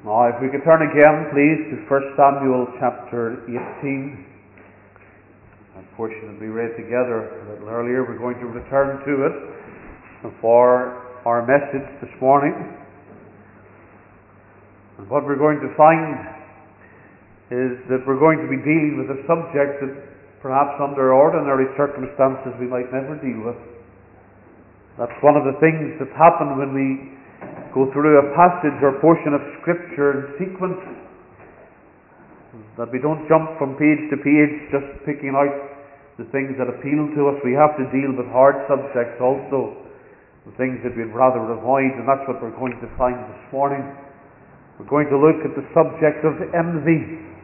Now, if we could turn again, please, to 1 Samuel chapter 18. That portion that we read together a little earlier, we're going to return to it for our message this morning. And what we're going to find is that we're going to be dealing with a subject that perhaps under ordinary circumstances we might never deal with. That's one of the things that happen when we go through a passage or portion of Scripture in sequence, that we don't jump from page to page just picking out the things that appeal to us. We have to deal with hard subjects also, the things that we'd rather avoid, and that's what we're going to find this morning. We're going to look at the subject of envy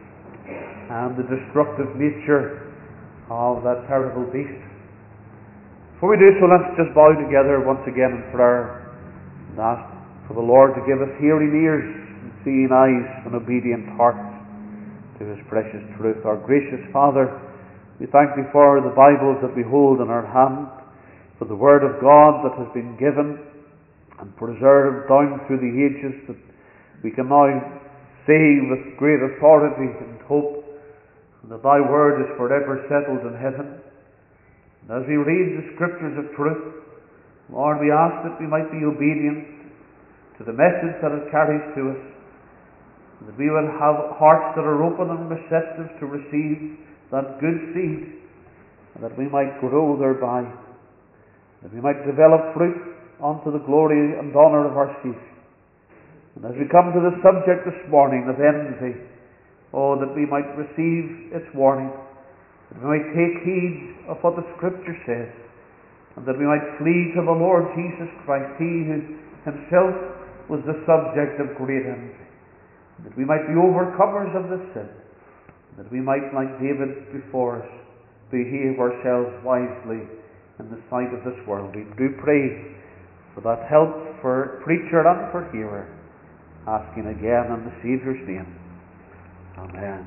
and the destructive nature of that terrible beast. Before we do so, let's just bow together once again in prayer and ask for the Lord to give us hearing ears and seeing eyes and obedient hearts to His precious truth. Our gracious Father, we thank Thee for the Bibles that we hold in our hand, for the Word of God that has been given and preserved down through the ages, that we can now say with great authority and hope that Thy Word is forever settled in heaven. And as we read the Scriptures of truth, Lord, we ask that we might be obedient to the message that it carries to us, and that we will have hearts that are open and receptive to receive that good seed, and that we might grow thereby, that we might develop fruit unto the glory and honour of our Saviour. And as we come to the subject this morning of envy, that we might receive its warning, that we might take heed of what the Scripture says, and that we might flee to the Lord Jesus Christ, He who Himself was the subject of great envy, that we might be overcomers of this sin, that we might, like David before us, behave ourselves wisely in the sight of this world. We do pray for that help for preacher and for hearer, asking again in the Saviour's name. Amen.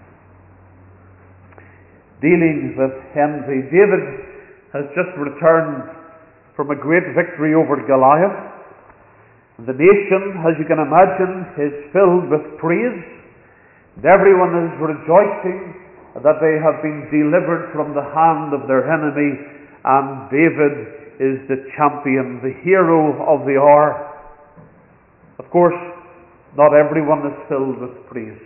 Dealing with envy, David has just returned from a great victory over Goliath. The nation, as you can imagine, is filled with praise, and everyone is rejoicing that they have been delivered from the hand of their enemy, and David is the champion, the hero of the hour. Of course, not everyone is filled with praise.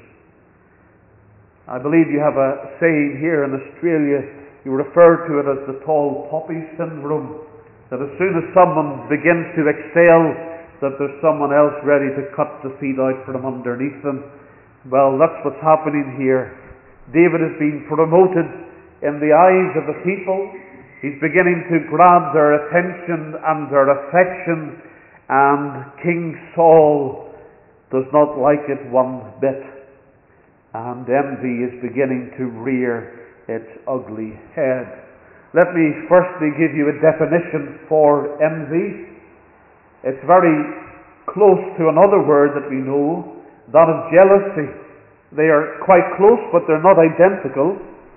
I believe you have a saying here in Australia, you refer to it as the tall poppy syndrome, that as soon as someone begins to excel, that there's someone else ready to cut the feet out from underneath them. Well, that's what's happening here. David has been promoted in the eyes of the people. He's beginning to grab their attention and their affection, and King Saul does not like it one bit. And envy is beginning to rear its ugly head. Let me firstly give you a definition for envy. It's very close to another word that we know, that of jealousy. They are quite close, but they're not identical.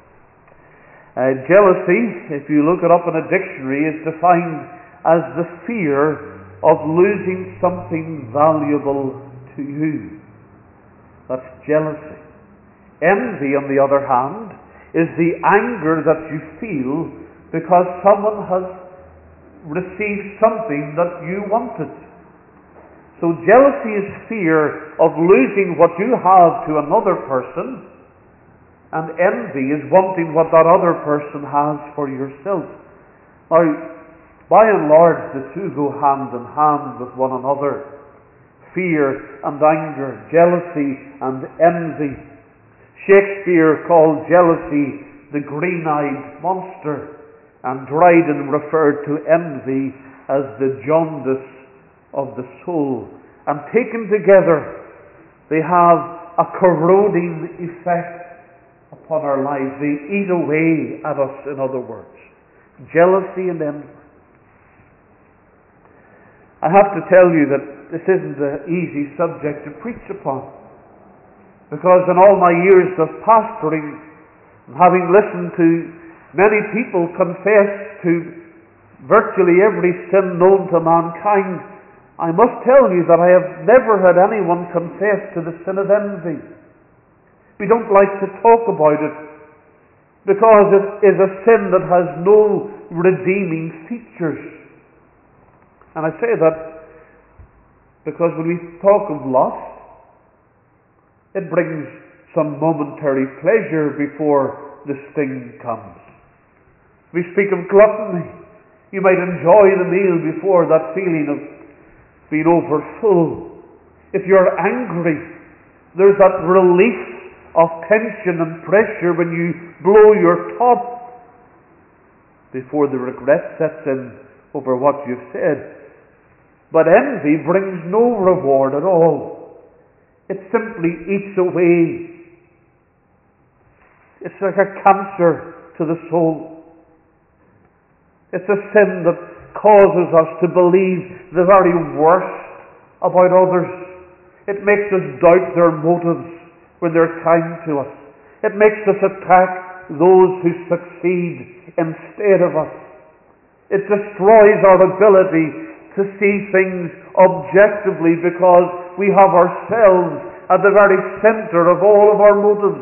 Jealousy, if you look it up in a dictionary, is defined as the fear of losing something valuable to you. That's jealousy. Envy, on the other hand, is the anger that you feel because someone has received something that you wanted. So jealousy is fear of losing what you have to another person, and envy is wanting what that other person has for yourself. Now, by and large, the two go hand in hand with one another. Fear and anger, jealousy and envy. Shakespeare called jealousy the green-eyed monster, and Dryden referred to envy as the jaundice of the soul. And taken together, they have a corroding effect upon our lives. They eat away at us, in other words. Jealousy and envy. I have to tell you that this isn't an easy subject to preach upon, because in all my years of pastoring, having listened to many people confess to virtually every sin known to mankind, I must tell you that I have never had anyone confess to the sin of envy. We don't like to talk about it because it is a sin that has no redeeming features. And I say that because when we talk of lust, it brings some momentary pleasure before the sting comes. We speak of gluttony. You might enjoy the meal before that feeling of being over full. If you're angry, there's that release of tension and pressure when you blow your top before the regret sets in over what you've said. But envy brings no reward at all. It simply eats away. It's like a cancer to the soul. It's a sin that causes us to believe the very worst about others. It makes us doubt their motives when they're kind to us. It makes us attack those who succeed instead of us. It destroys our ability to see things objectively because we have ourselves at the very center of all of our motives.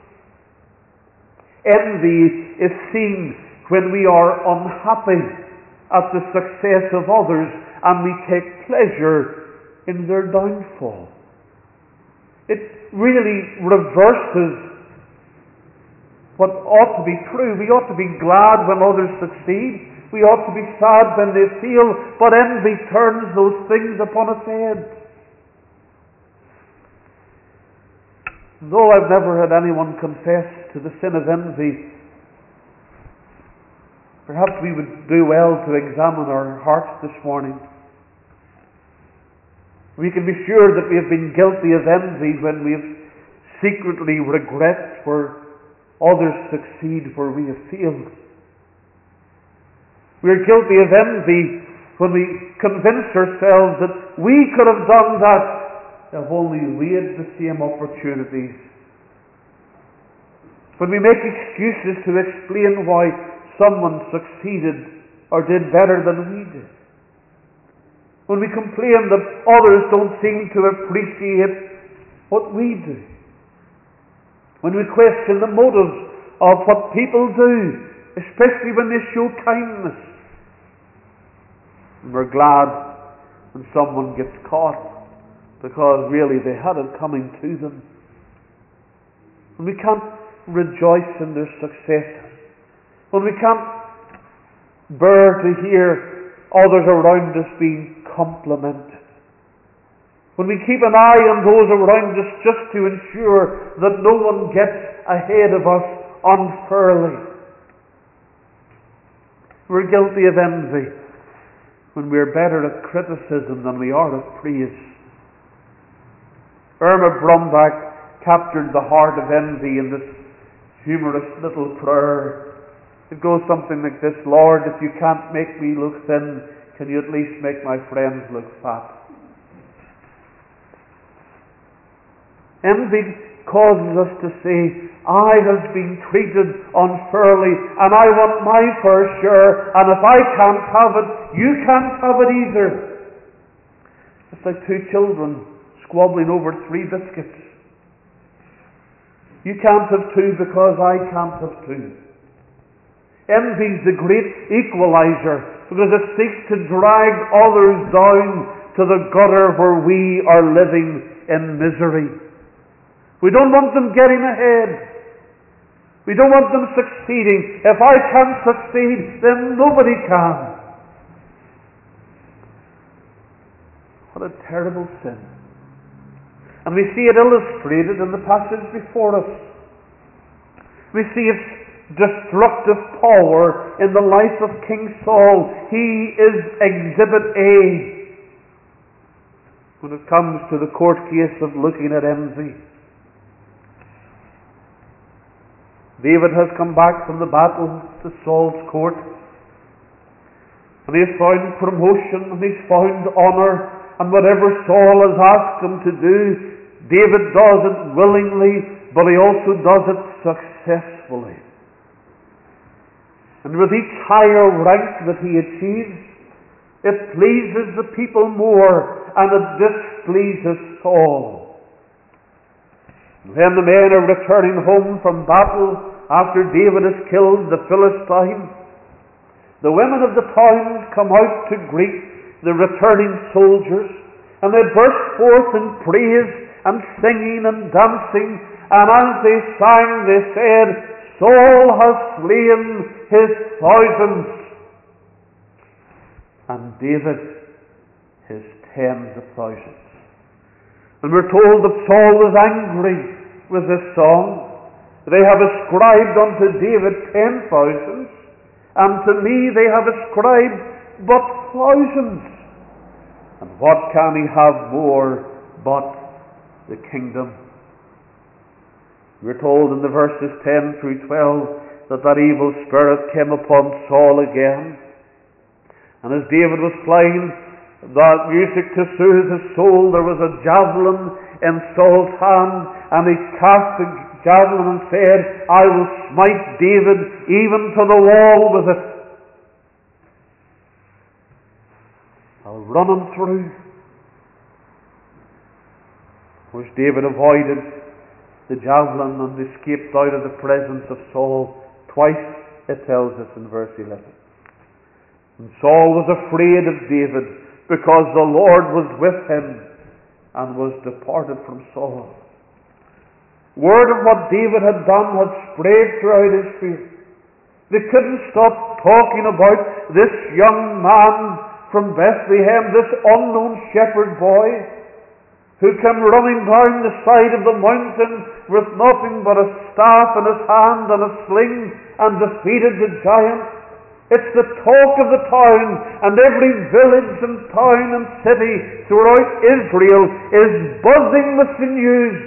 Envy is seen when we are unhappy at the success of others and we take pleasure in their downfall. It really reverses what ought to be true. We ought to be glad when others succeed. We ought to be sad when they fail. But envy turns those things upon its head. Though I've never had anyone confess to the sin of envy, perhaps we would do well to examine our hearts this morning. We can be sure that we have been guilty of envy when we have secretly regret where others succeed where we have failed. We are guilty of envy when we convince ourselves that we could have done that if only we had the same opportunities. When we make excuses to explain why someone succeeded or did better than we did. When we complain that others don't seem to appreciate what we do. When we question the motives of what people do, especially when they show kindness. And we're glad when someone gets caught because really they had it coming to them. When we can't rejoice in their successes. When we can't bear to hear others around us being complimented. When we keep an eye on those around us just to ensure that no one gets ahead of us unfairly. We're guilty of envy when we're better at criticism than we are at praise. Irma Brumback captured the heart of envy in this humorous little prayer. It goes something like this: Lord, if you can't make me look thin, can you at least make my friends look fat? Envy causes us to say, I have been treated unfairly and I want my fair share, and if I can't have it, you can't have it either. It's like two children squabbling over 3 biscuits. You can't have 2 because I can't have 2. Envy is the great equalizer because it seeks to drag others down to the gutter where we are living in misery. We don't want them getting ahead. We don't want them succeeding. If I can't succeed, then nobody can. What a terrible sin. And we see it illustrated in the passage before us. We see its destructive power in the life of King Saul. He is Exhibit A when it comes to the court case of looking at envy. David has come back from the battle to Saul's court, and he has found promotion, and he's found honor, and whatever Saul has asked him to do, David does it willingly, but he also does it successfully. And with each higher rank that he achieves, It pleases the people more, and it displeases Saul. When the men are returning home from battle after David has killed the Philistine, the women of the towns come out to greet the returning soldiers, and they burst forth in praise and singing and dancing, and as they sang they said, Saul has slain his thousands, and David his tens of thousands. And we're told that Saul was angry with this song. They have ascribed unto David 10,000, and to me they have ascribed but thousands. And what can he have more but the kingdom? We're told in the verses 10 through 12 that evil spirit came upon Saul again. And as David was playing that music to soothe his soul, there was a javelin in Saul's hand, and he cast the javelin and said, I will smite David even to the wall with it. I'll run him through. Of course, David avoided the javelin and escaped out of the presence of Saul. Twice it tells us in verse 11. And Saul was afraid of David because the Lord was with him and was departed from Saul. Word of what David had done had spread throughout Israel. They couldn't stop talking about this young man from Bethlehem, this unknown shepherd boy who came running down the side of the mountain with nothing but a staff in his hand and a sling and defeated the giant. It's the talk of the town, and every village and town and city throughout Israel is buzzing with the news.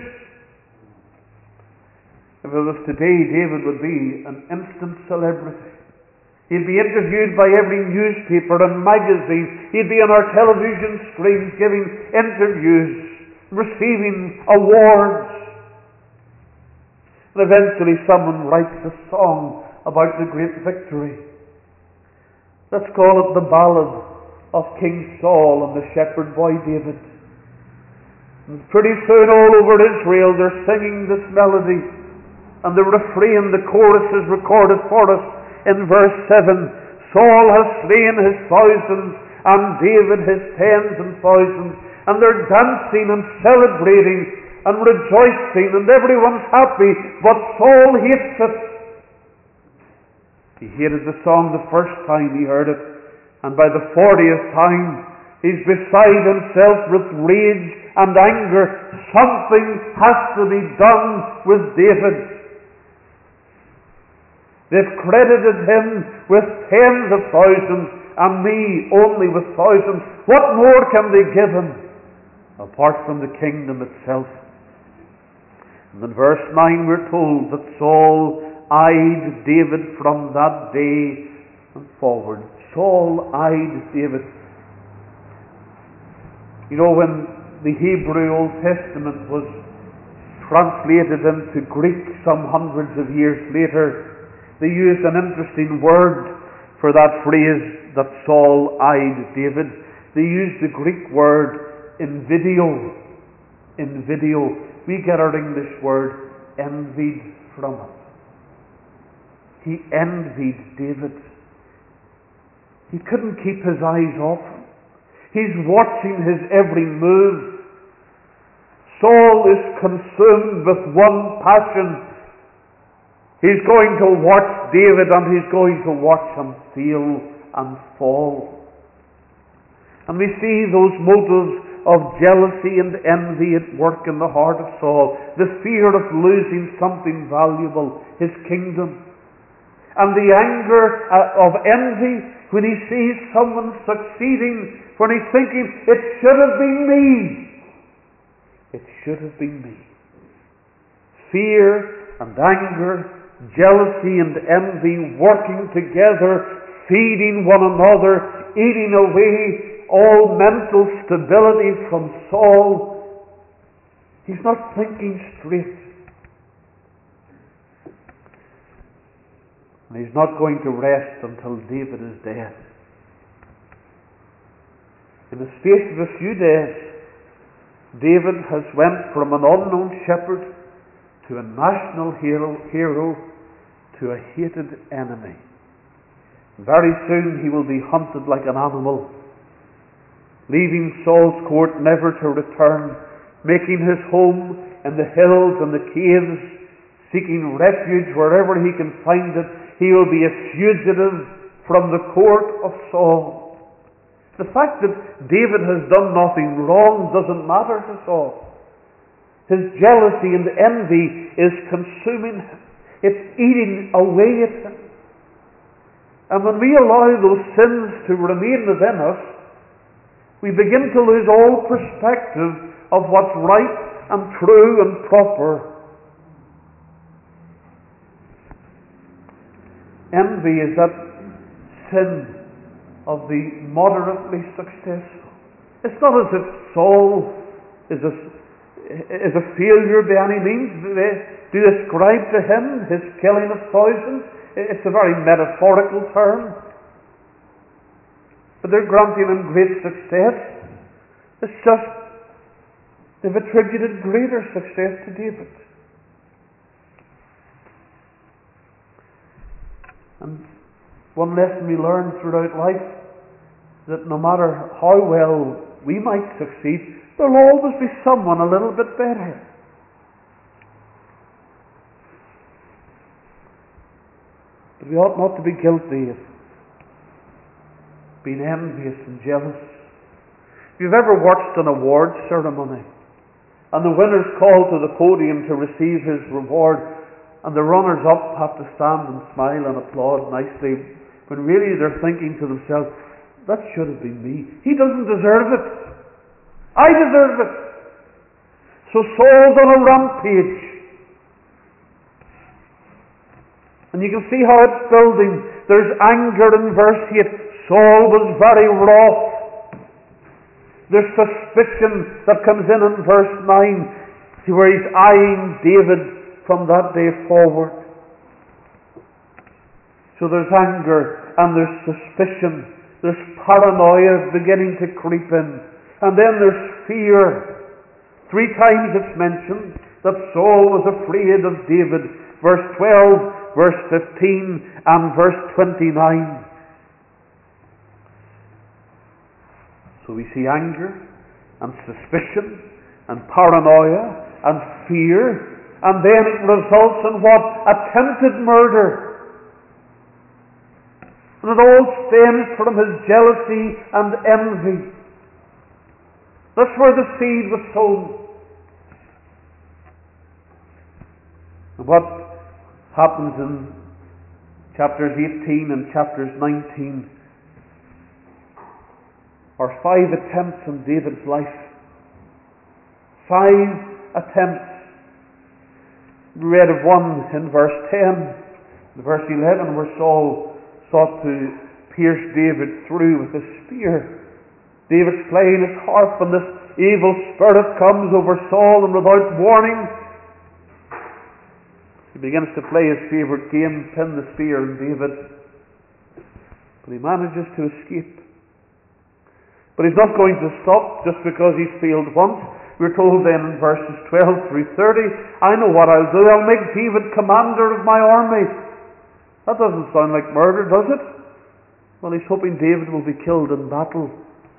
If it was today, David would be an instant celebrity. He'd be interviewed by every newspaper and magazine. He'd be on our television screens giving interviews, receiving awards. And eventually someone writes a song about the great victory. Let's call it the ballad of King Saul and the shepherd boy David. And pretty soon all over Israel they're singing this melody. And the refrain, the chorus is recorded for us in verse 7. Saul has slain his thousands, and David his tens and thousands. And they're dancing and celebrating and rejoicing, and everyone's happy, but Saul hates it. He hated the song the first time he heard it, and by the 40th time he's beside himself with rage and anger. Something has to be done with David. They've credited him with tens of thousands, and me only with thousands. What more can they give him apart from the kingdom itself? And in verse 9 we're told that Saul eyed David from that day and forward. Saul eyed David. You know, when the Hebrew Old Testament was translated into Greek some hundreds of years later, they used an interesting word for that phrase that Saul eyed David. They used the Greek word invidio. Invidio. We get our English word envied from it. He envied David. He couldn't keep his eyes off him. He's watching his every move. Saul is consumed with one passion. He's going to watch David, and he's going to watch him fail and fall. And we see those motives of jealousy and envy at work in the heart of Saul. The fear of losing something valuable, his kingdom. And the anger of envy when he sees someone succeeding, when he's thinking, it should have been me. It should have been me. Fear and anger, jealousy and envy working together, feeding one another, eating away all mental stability from Saul. He's not thinking straight. And he's not going to rest until David is dead. In the space of a few days, David has went from an unknown shepherd to a national hero to a hated enemy. Very soon he will be hunted like an animal, leaving Saul's court never to return, making his home in the hills and the caves, seeking refuge wherever he can find it. He will be a fugitive from the court of Saul. The fact that David has done nothing wrong doesn't matter to Saul. His jealousy and envy is consuming him. It's eating away at him. And when we allow those sins to remain within us, we begin to lose all perspective of what's right and true and proper. Envy is that sin of the moderately successful. It's not as if Saul is a failure by any means. They ascribe to him his killing of thousands. It's a very metaphorical term. But they're granting him great success. It's just they've attributed greater success to David. And one lesson we learn throughout life, that no matter how well we might succeed, there'll always be someone a little bit better. But we ought not to be guilty of being envious and jealous. If you've ever watched an awards ceremony, and the winner's called to the podium to receive his reward, and the runners-up have to stand and smile and applaud nicely, when really they're thinking to themselves, that should have been me. He doesn't deserve it. I deserve it. So Saul's on a rampage. And you can see how it's building. There's anger in verse 8. Saul was very wroth. There's suspicion that comes in verse 9. See where he's eyeing David from that day forward. So there's anger and there's suspicion. There's paranoia beginning to creep in. And then there's fear. 3 times it's mentioned that Saul was afraid of David. Verse 12, verse 15, and verse 29. So we see anger and suspicion and paranoia and fear. And then it results in what? Attempted murder. And it all stems from his jealousy and envy. That's where the seed was sown. And what happens in chapters 18 and chapters 19 are 5 attempts on David's life. 5 attempts. We read of one in verse 10, verse 11, where Saul sought to pierce David through with a spear. David's playing his harp, and this evil spirit comes over Saul, and without warning, he begins to play his favourite game, pin the spear on David. But he manages to escape. But he's not going to stop just because he's failed once. We're told then in verses 12 through 30, I know what I'll do. I'll make David commander of my army. That doesn't sound like murder, does it? Well, he's hoping David will be killed in battle.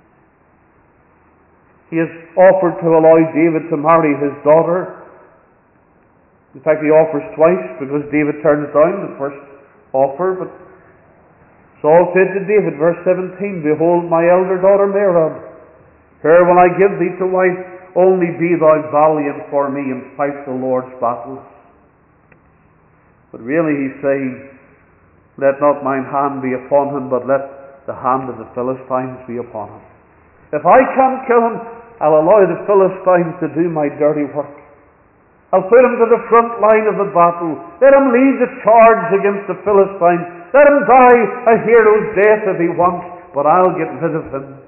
He has offered to allow David to marry his daughter. In fact, he offers twice because David turns down the first offer. But Saul said to David, verse 17, Behold, my elder daughter Merab, her will I give thee to wife, only be thou valiant for me and fight the Lord's battles. But really he's saying, let not mine hand be upon him, but let the hand of the Philistines be upon him. If I can't kill him, I'll allow the Philistines to do my dirty work. I'll put him to the front line of the battle. Let him lead the charge against the Philistines. Let him die a hero's death if he wants, but I'll get rid of him.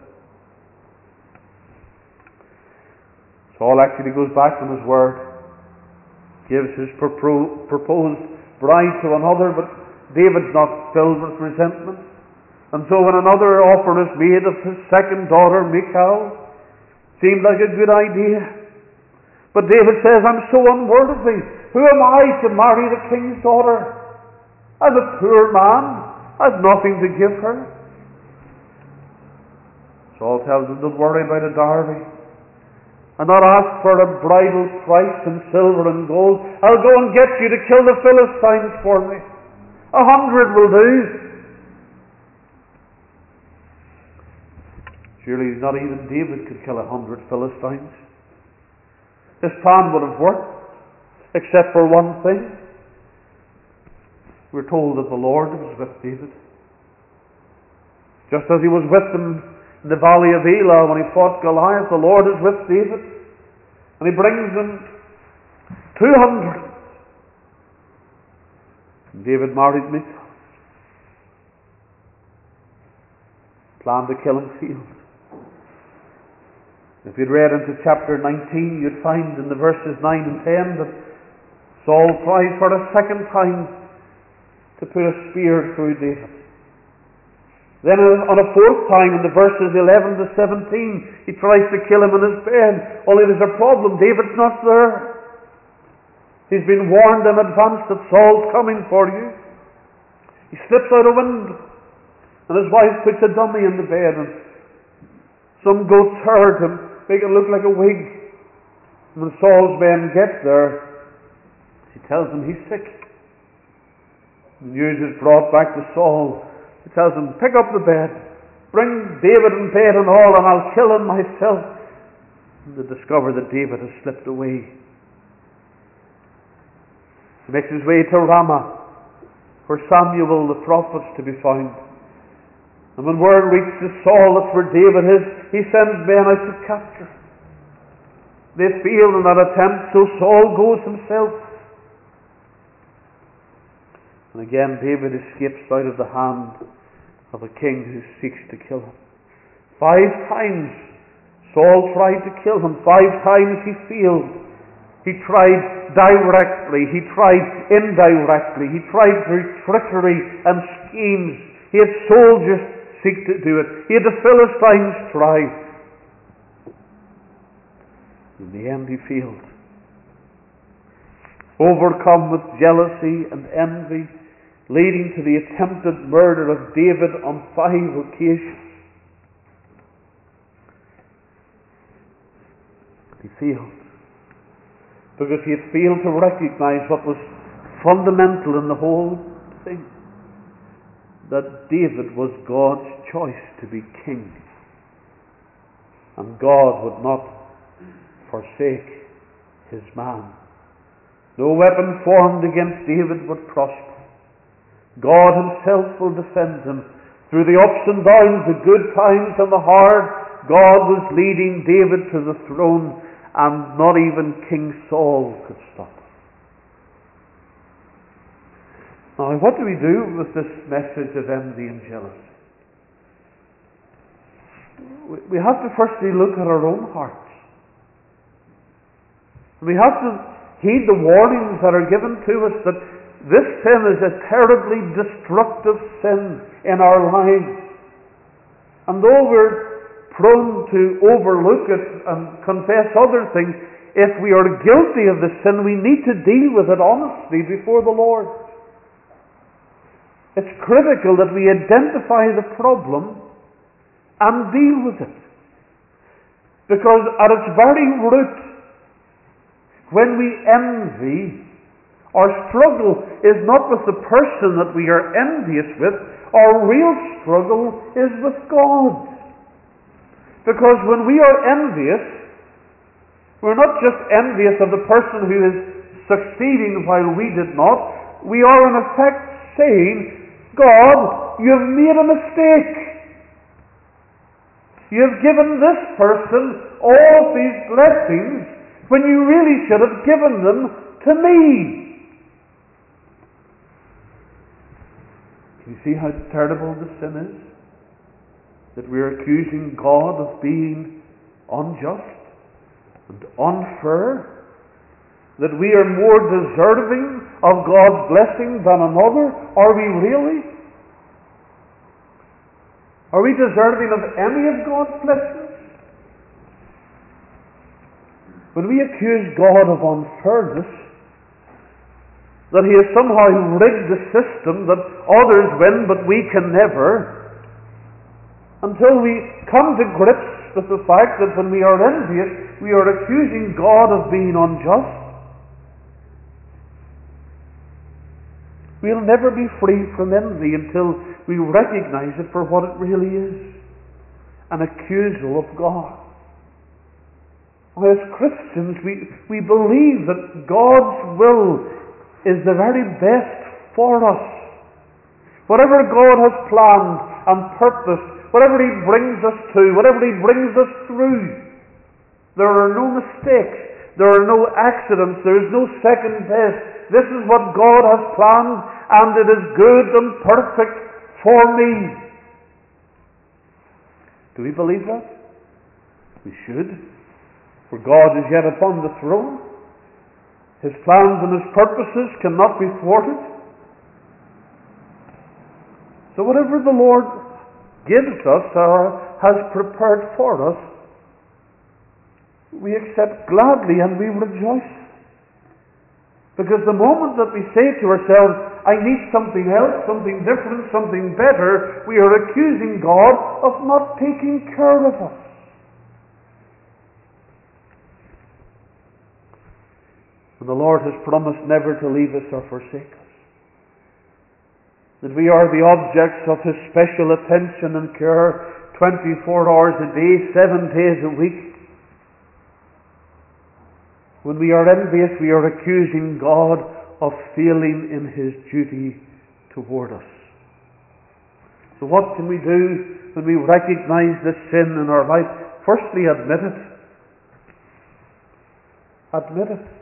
Saul actually goes back on his word, gives his proposed bride to another, but David's not filled with resentment. And so when another offer is made of his second daughter, Michal, seemed like a good idea. But David says, I'm so unworthy. Who am I to marry the king's daughter? I'm a poor man. I've nothing to give her. Saul tells him, don't worry about a dowry. And not ask for a bridal price in silver and gold. I'll go and get you to kill the Philistines for me. 100 will do. Surely not even David could kill 100 Philistines. His plan would have worked, except for one thing. We're told that the Lord was with David. Just as he was with him in the valley of Elah when he fought Goliath, the Lord is with David. And he brings them 200. And David married Michal. Planned to kill him failed. If you'd read into chapter 19, you'd find in the verses 9 and 10 that Saul tries for a second time to put a spear through David. Then on a fourth time in the verses 11 to 17, he tries to kill him in his bed. Only there's a problem. David's not there. He's been warned in advance that Saul's coming for you. He slips out a window, and his wife puts a dummy in the bed, and some goats herd him, make it look like a wig. When Saul's men get there, she tells him he's sick. The news is brought back to Saul. He tells him, pick up the bed, bring David in bed and all, and I'll kill him myself. And they discover that David has slipped away. He makes his way to Ramah, where Samuel the prophet's to be found. And when word reaches Saul that's where David is, he sends men out to capture him. They fail in that attempt, so Saul goes himself. And again David escapes out of the hand of a king who seeks to kill him. 5 times Saul tried to kill him. 5 times he failed. He tried directly, he tried indirectly, he tried through trickery and schemes. He had soldiers seek to do it. He had the Philistines try. In the end he failed. Overcome with jealousy and envy, leading to the attempted murder of David on 5 occasions. He failed. Because he had failed to recognize what was fundamental in the whole thing. That David was God's choice to be king. And God would not forsake his man. No weapon formed against David would prosper. God himself will defend him. Through the ups and downs, the good times and the hard, God was leading David to the throne, and not even King Saul could stop him. Now, what do we do with this message of envy and jealousy? We have to firstly look at our own hearts. We have to heed the warnings that are given to us that this sin is a terribly destructive sin in our lives. And though we're prone to overlook it and confess other things, if we are guilty of the sin, we need to deal with it honestly before the Lord. It's critical that we identify the problem and deal with it. Because at its very root, when we envy, our struggle is not with the person that we are envious with. Our real struggle is with God. Because when we are envious, we're not just envious of the person who is succeeding while we did not. We are in effect saying, God, you've made a mistake. You've given this person all of these blessings when you really should have given them to me. Can you see how terrible the sin is? That we're accusing God of being unjust and unfair? That we are more deserving of God's blessing than another? Are we really? Are we deserving of any of God's blessings? When we accuse God of unfairness, that He has somehow rigged the system that others win but we can never, until we come to grips with the fact that when we are envious, we are accusing God of being unjust, we'll never be free from envy until we recognize it for what it really is, an accusal of God. As Christians, we believe that God's will is the very best for us. Whatever God has planned and purposed, whatever He brings us to, whatever He brings us through, there are no mistakes, there are no accidents, there is no second best. This is what God has planned, and it is good and perfect for me. Do we believe that? We should. For God is yet upon the throne. His plans and His purposes cannot be thwarted. So whatever the Lord gives us or has prepared for us, we accept gladly and we rejoice. Because the moment that we say to ourselves, I need something else, something different, something better, we are accusing God of not taking care of us. And the Lord has promised never to leave us or forsake us. That we are the objects of His special attention and care 24 hours a day, 7 days a week. When we are envious, we are accusing God of failing in His duty toward us. So what can we do when we recognize this sin in our life? Firstly, admit it. Admit it.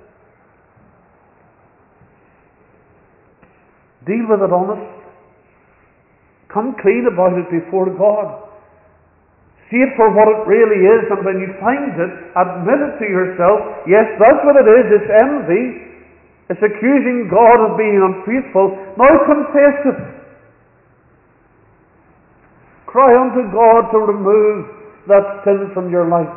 Deal with it honest. Come clean about it before God. See it for what it really is, and when you find it, admit it to yourself. Yes, that's what it is. It's envy. It's accusing God of being unfaithful. Now confess it. Cry unto God to remove that sin from your life.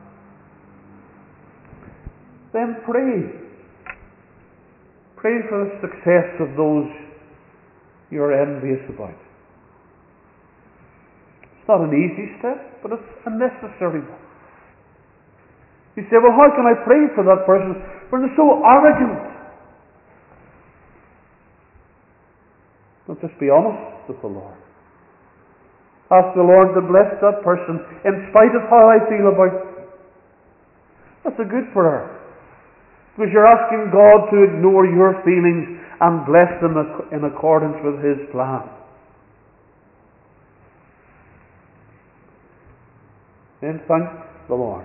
Then pray. Pray for the success of those you're envious about. It's not an easy step, but it's a necessary one. You say, well, how can I pray for that person when they're so arrogant? Well, just be honest with the Lord. Ask the Lord to bless that person in spite of how I feel about it. That's a good prayer. Because you're asking God to ignore your feelings and bless them in accordance with His plan. Then thank the Lord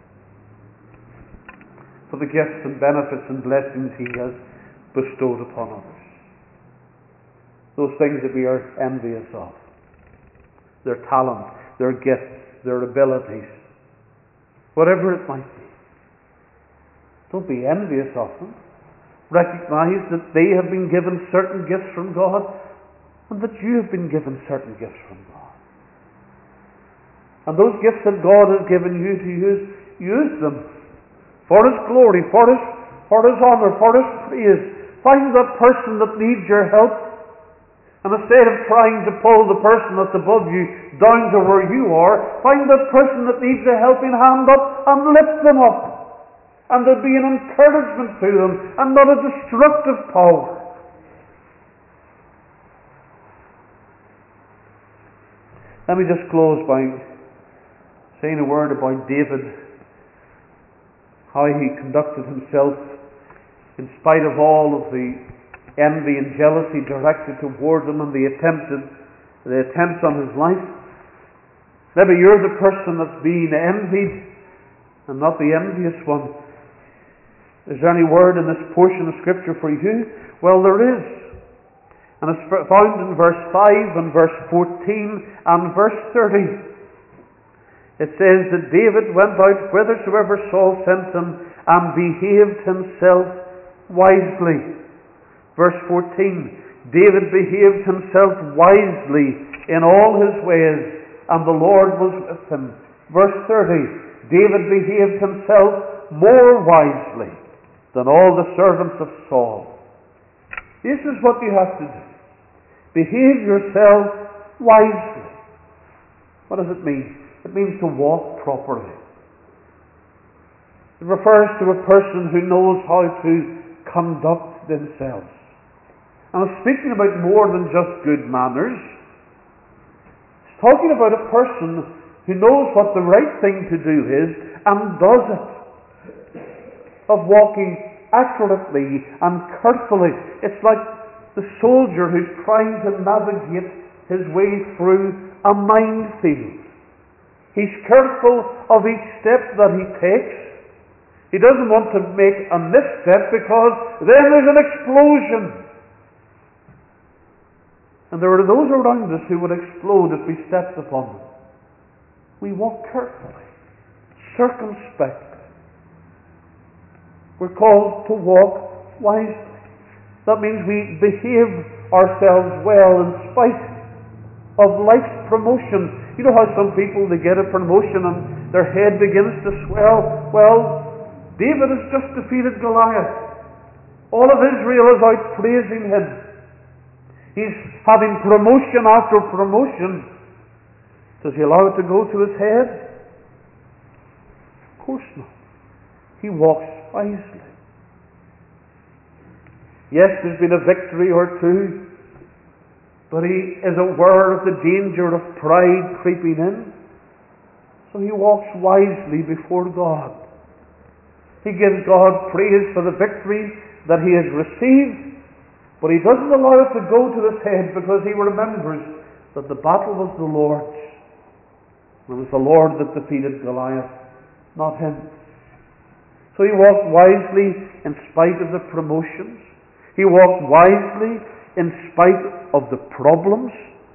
for the gifts and benefits and blessings He has bestowed upon others. Those things that we are envious of. Their talent, their gifts, their abilities, whatever it might be. Don't be envious of them. Recognize that they have been given certain gifts from God and that you have been given certain gifts from God. And those gifts that God has given you to use them for His glory, for His honor, for His praise. Find that person that needs your help, and instead of trying to pull the person that's above you down to where you are, find that person that needs a helping hand up and lift them up. And there'll be an encouragement to them and not a destructive power. Let me just close by saying a word about David, how he conducted himself in spite of all of the envy and jealousy directed toward him and the attempts on his life. Maybe you're the person that's being envied and not the envious one. Is there any word in this portion of Scripture for you? Well, there is. And it's found in verse 5 and verse 14 and verse 30. It says that David went out whithersoever Saul sent him and behaved himself wisely. Verse 14. David behaved himself wisely in all his ways and the Lord was with him. Verse 30, David behaved himself more wisely than all the servants of Saul. This is what you have to do. Behave yourself wisely. What does it mean? It means to walk properly. It refers to a person who knows how to conduct themselves. And I'm speaking about more than just good manners. It's talking about a person who knows what the right thing to do is and does it. Of walking accurately and carefully. It's like the soldier who's trying to navigate his way through a minefield. He's careful of each step that he takes. He doesn't want to make a misstep because then there's an explosion. And there are those around us who would explode if we stepped upon them. We walk carefully, circumspectly. We're called to walk wisely. That means we behave ourselves well in spite of life's promotion. You know how some people, they get a promotion and their head begins to swell? Well, David has just defeated Goliath. All of Israel is out praising him. He's having promotion after promotion. Does he allow it to go to his head? Of course not. He walks wisely. Yes, there's been a victory or two, but he is aware of the danger of pride creeping in. So he walks wisely before God. He gives God praise for the victory that he has received, but he doesn't allow it to go to his head because he remembers that the battle was the Lord's. It was the Lord that defeated Goliath, not him. So he walked wisely in spite of the promotions. He walked wisely in spite of the problems.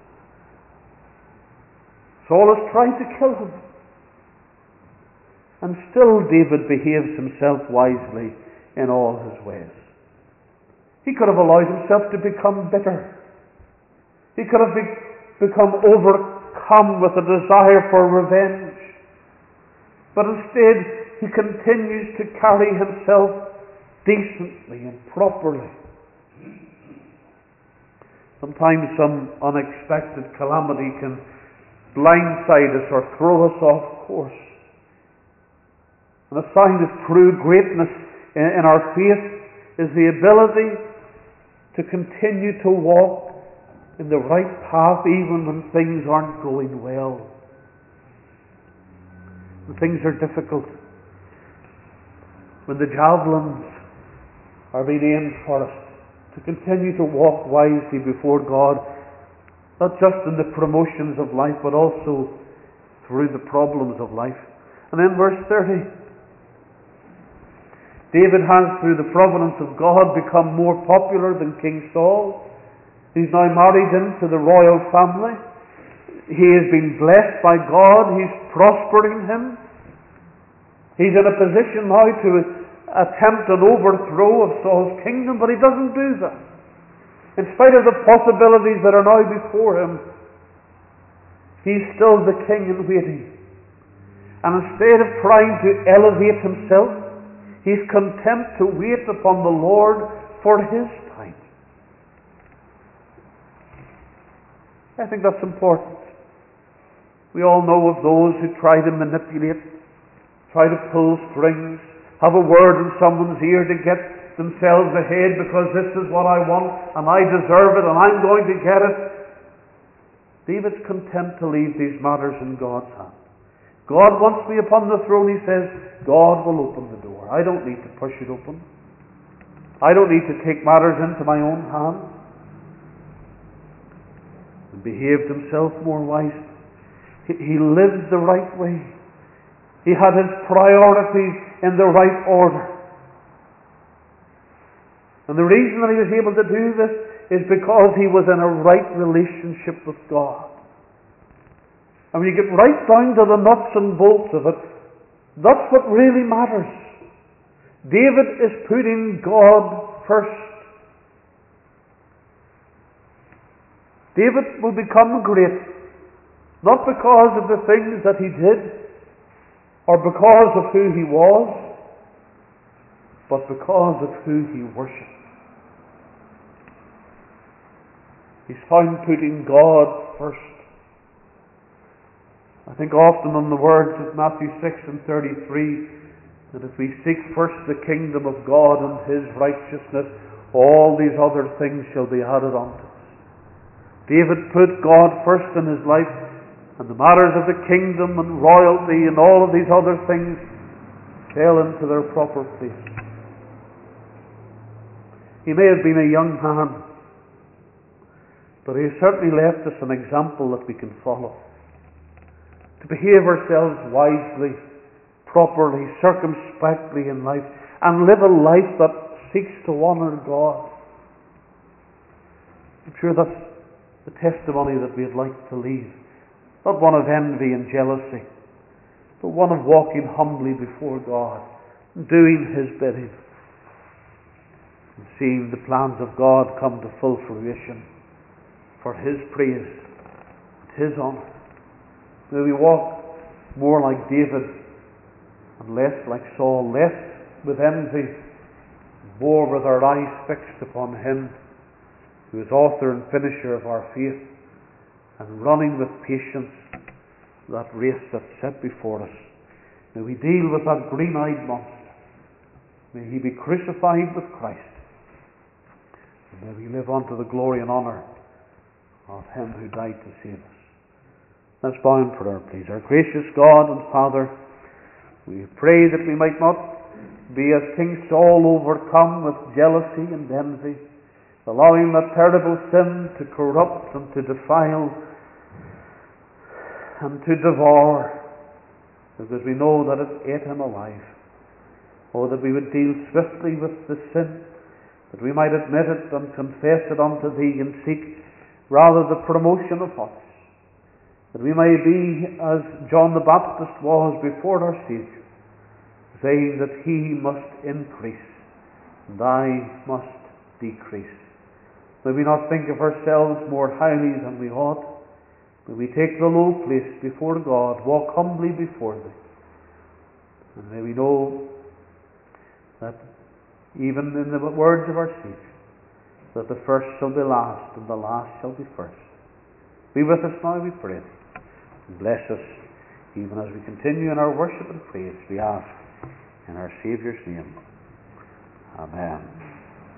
Saul has tried to kill him. And still David behaves himself wisely in all his ways. He could have allowed himself to become bitter. He could have become overcome with a desire for revenge. But instead, he continues to carry himself decently and properly. Sometimes some unexpected calamity can blindside us or throw us off course. And a sign of true greatness in our faith is the ability to continue to walk in the right path even when things aren't going well. When things are difficult. When the javelins are being aimed for us, to continue to walk wisely before God, not just in the promotions of life, but also through the problems of life. And then verse 30. David has, through the providence of God, become more popular than King Saul. He's now married into the royal family. He has been blessed by God. He's prospering him. He's in a position now to attempt an overthrow of Saul's kingdom, but he doesn't do that. In spite of the possibilities that are now before him, he's still the king in waiting. And instead of trying to elevate himself, he's content to wait upon the Lord for his time. I think that's important. We all know of those who try to manipulate, try to pull strings, have a word in someone's ear to get themselves ahead because this is what I want and I deserve it and I'm going to get it. David's content to leave these matters in God's hand. God wants me upon the throne, he says. God will open the door. I don't need to push it open. I don't need to take matters into my own hands. And behaved himself more wisely. He lived the right way. He had his priorities in the right order. And the reason that he was able to do this is because he was in a right relationship with God. And when you get right down to the nuts and bolts of it, that's what really matters. David is putting God first. David will become great not because of the things that he did, or because of who he was, but because of who he worshipped. He's found putting God first. I think often on the words of Matthew 6:33, that if we seek first the kingdom of God and his righteousness, all these other things shall be added unto us. David put God first in his life, and the matters of the kingdom and royalty and all of these other things fell into their proper place. He may have been a young man, but he has certainly left us an example that we can follow. To behave ourselves wisely, properly, circumspectly in life, and live a life that seeks to honour God. I'm sure that's the testimony that we'd like to leave. Not one of envy and jealousy, but one of walking humbly before God, doing his bidding, and seeing the plans of God come to full fruition for his praise and his honour. May we walk more like David and less like Saul, less with envy, more with our eyes fixed upon him who is author and finisher of our faith, and running with patience that race that's set before us. May we deal with that green-eyed monster. May he be crucified with Christ. And may we live unto the glory and honour of him who died to save us. Let's bow in prayer, please. Our gracious God and Father, we pray that we might not be as King Saul, overcome with jealousy and envy, allowing that terrible sin to corrupt and to defile and to devour, because we know that it ate him alive. Oh, that we would deal swiftly with the sin, that we might admit it and confess it unto thee, and seek rather the promotion of others, that we may be as John the Baptist was before our Saviour, saying that he must increase and I must decrease. May we not think of ourselves more highly than we ought. May we take the low place before God, walk humbly before thee, and may we know that even in the words of our Saviour, that the first shall be last and the last shall be first. Be with us now, we pray, and bless us even as we continue in our worship and praise, we ask in our Saviour's name. Amen.